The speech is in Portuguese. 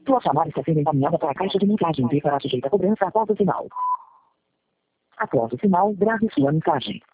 Sua chamada está sendo encaminhada para a caixa de mensagens e será sujeita a cobrança após o sinal. Após o sinal, grave sua mensagem.